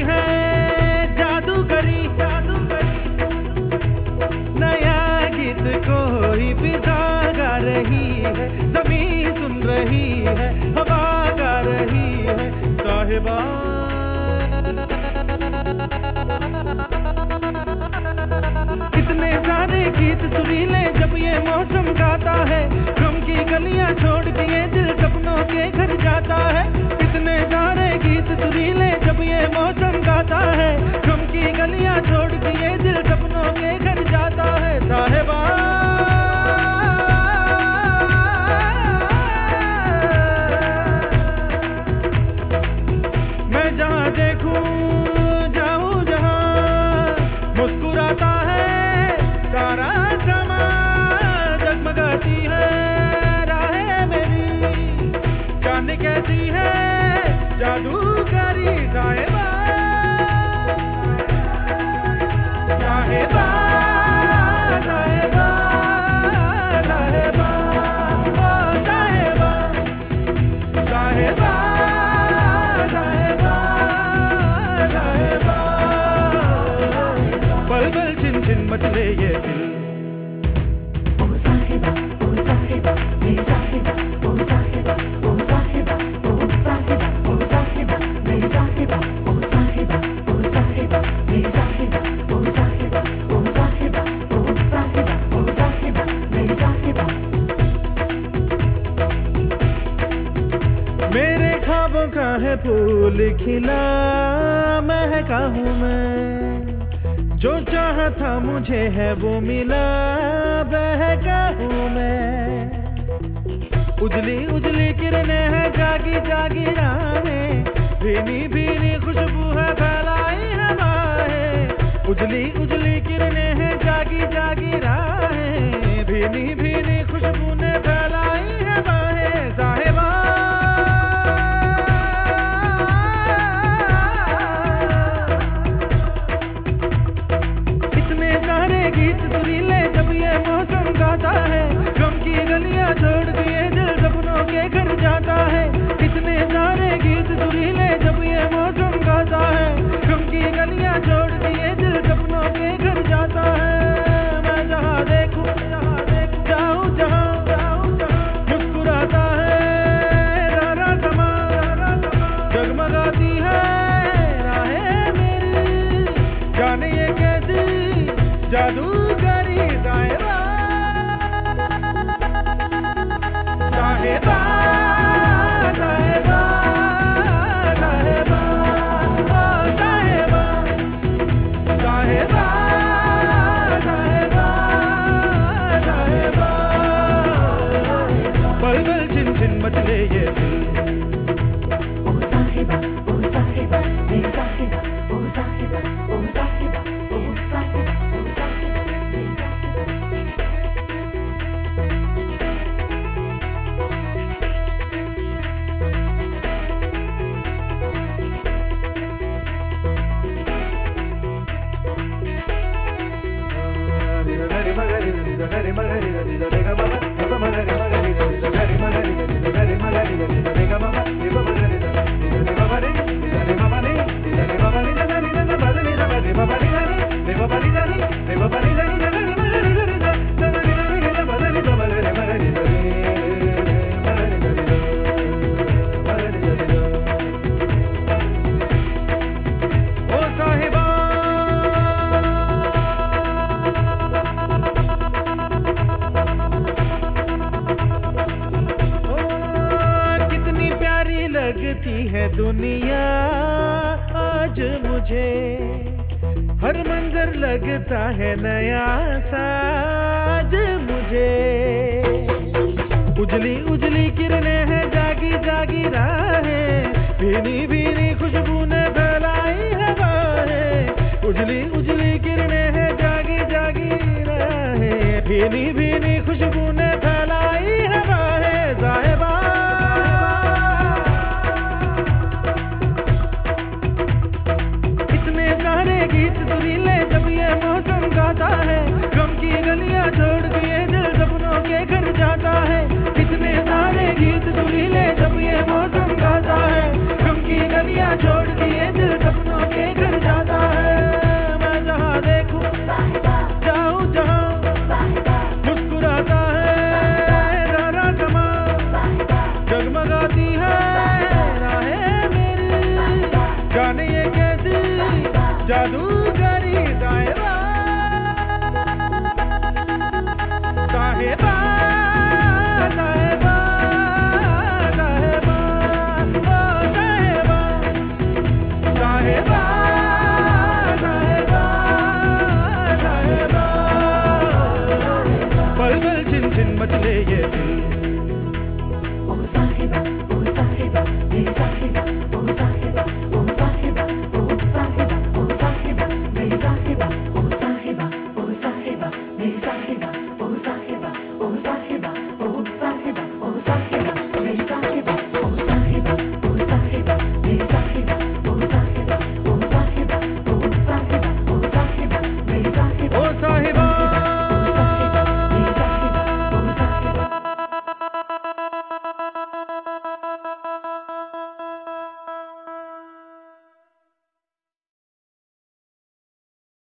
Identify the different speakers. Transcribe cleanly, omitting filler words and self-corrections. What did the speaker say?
Speaker 1: है जादूगरी, नया गीत कोई फिजा गा रही है, ज़मीं सुन रही है, हवा गा रही है साहिबा। इतने सारे गीत सुरीले जब ये मौसम गाता है, गम की गलियां छोड़ के ये दिल सपनों के घर जाता है। इतने सारे गीत सुरीले जब ये मौसम गाता है, गम की गलियां छोड़ के ये दिल सपनों के घर जाता है साहिबा। मैं जहाँ देखूं जाऊं जहाँ मुस्कुराता है सारा समा, जगमगाती है राहें मेरी, जाने कैसी है जादूगरी साहिबा, साहिबा, साहिबा, साहिबा, ओ साहिबा, साहिबा, साहिबा, साहिबा। पल पल छिन छिन मचले ये दिल,
Speaker 2: ओ साहिबा, ओ साहिबा, मेरी साहिबा, ओ साहिबा, ओ साहिबा, ओ साहिबा, ओ साहिबा, मेरी साहिबा, ओ साहिबा, ओ साहिबा, मेरी साहिबा, ओ साहिबा, ओ साहिबा, ओ साहिबा, ओ साहिबा, मेरी साहिबा।
Speaker 1: मेरे ख्वाबों का है फूल खिला, महका हूँ मैं, जो चाहा था मुझे है वो मिला, बहका हूँ मैं। उजली उजली किरणें हैं जागी जागी राहें, भीनी भीनी खुशबू है फैलाई हवाएं। उजली उजली किरणें हैं जागी जागी राहें, भीनी भीनी खुशबू ने फैलाई हवाएं साहिबा। इतने सारे गीत सुरीले जब ये मौसम गाता है, गम की गलियां छोड़ दिए दिल सपनों के घर जाता है। इतने सारे गीत सुरीले जब ये मौसम गाता है, गम की गलियां छोड़ दिए दिल सपनों के घर जाता है। मैं जहाँ देखूं जाऊं जहाँ मुस्कुराता है सारा समा, जगमगाती है राहें मेरी, जाने ये कैसी जादूगरी साहिबा, साहिबा, साहिबा, साहिबा, ओ साहिबा, साहिबा, साहिबा, साहिबा। पल पल छिन छिन मचले ये दिल,
Speaker 2: ओ साहिबा, ओ साहिबा, मेरी साहिबा, ओ साहिबा, ओ साहिबा, ओ साहिबा, ओ साहिबा, मेरी
Speaker 1: ओ साहिबा। कितनी प्यारी लगती है दुनिया आज मुझे, हर मंजर लगता है नया साज मुझे। उजली उजली किरणें हैं जागी जागी राहें, भीनी भीनी खुशबू ने फैलाई हवाएं। उजली उजली किरणें हैं जागी जागी राहें, भीनी भीनी खुशबू ने फैलाई हवाएं साहिबा। इतने सारे गीत सुरीले जब ये मौसम गाता है, गम की गलियां छोड़ दिए दिल सपनों के घर जाता है। इतने सारे गीत सुरीले जब ये मौसम गाता है, गम की गलियां छोड़ दिए दिल सपनों के घर साहेबा साहेबा साहेबा ओ साहेबा साहेबा साहेबा साहेबा पल पल छिन छिन मचले ये दिल
Speaker 2: ओ साहिबा मेरी साहिबा ओ साहिबा ओ साहिबा ओ साहिबा ओ साहिबा मेरी साहिबा ओ साहिबा ओ साहिबा मेरी साहिबा ओ